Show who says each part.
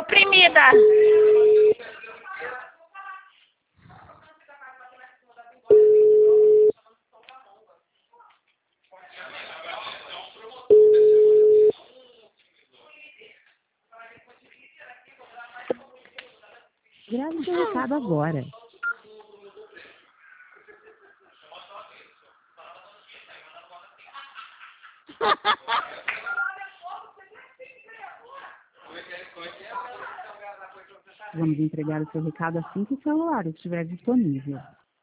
Speaker 1: oprimida.
Speaker 2: Grave seu recado agora. Vamos entregar o seu recado assim que o celular estiver disponível.